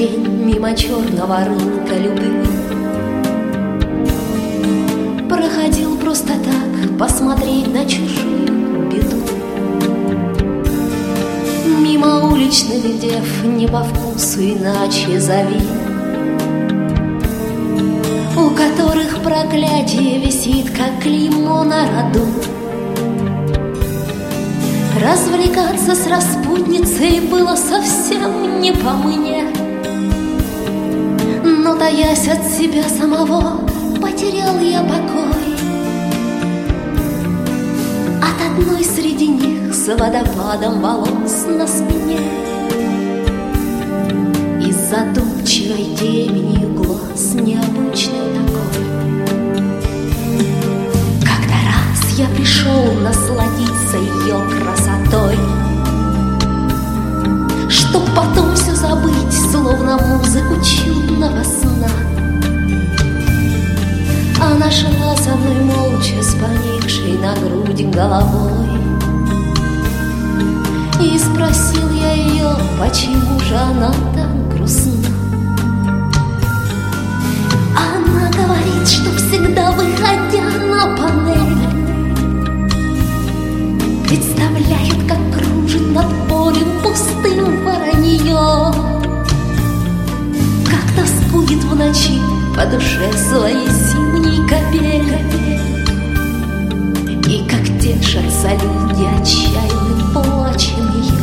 день мимо черного рынка любви. Проходил просто так посмотреть на чужую беду. Мимо уличных дев не по вкусу, иначе зови, у которых проклятие висит, как клеймо на роду. Развлекаться с распутницей было совсем не по мне, но, таясь от себя самого, потерял я покой. От одной среди них с водопадом волос на спине и задумчивой теменью глаз необычной такой. Когда раз я пришел насладиться ее красотой, чтоб потом все забыть, словно музыку чудного сна, она шла со мной молча, с поникшей на грудь головой. И спросил я ее, почему же она так грустна. Она говорит, что всегда, выходя на панель, представляет, как кружит над полем пустым воронье, как тоскует в ночи по душе своей зимней капель, и как тешатся люди отчаянным плачем ее.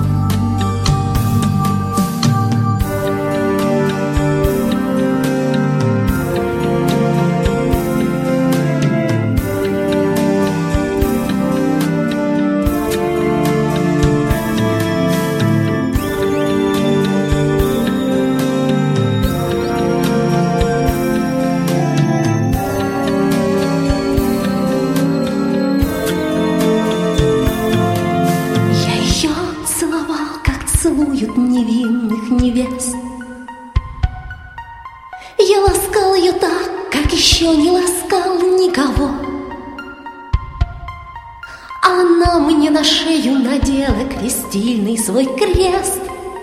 Целуют невинных невест. Я ласкал ее так, как еще не ласкал никого. Она мне на шею надела крестильный свой крест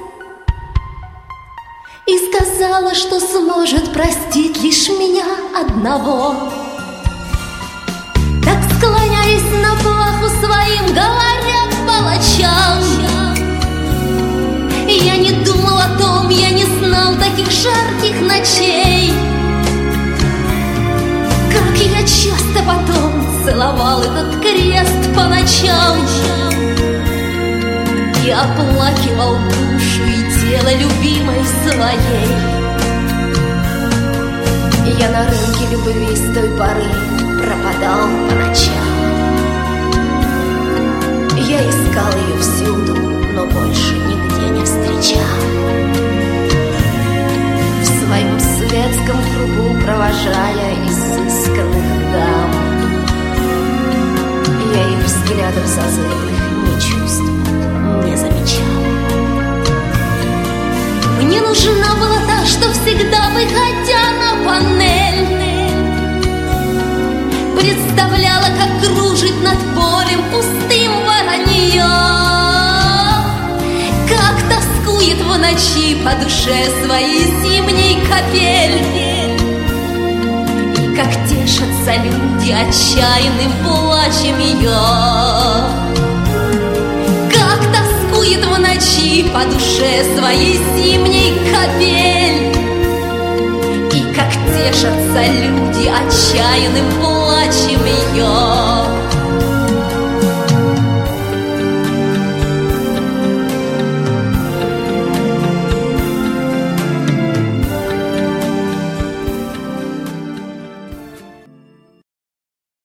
и сказала, что сможет простить лишь меня одного. Так, склоняясь на плаху своим, говоря палачам, я не думал о том, я не знал таких жарких ночей, как я часто потом целовал этот крест по ночам и оплакивал душу и тело любимой своей. Я на рынке любви с той поры пропадал по ночам. Я искал ее всюду, но больше нигде не встречал. В своем светском кругу провожая изысканных дам, я их взглядов зазывных не чувствовал, не замечал. Мне нужна была та, что всегда, выходя на панель, представляла, как кружит над полем пустым воронье, как тоскует в ночи по душе своей зимней капель, и как тешатся люди отчаянным плачем ее, как тоскует в ночи по душе своей зимней капель, и как тешатся люди отчаянным плачем ее.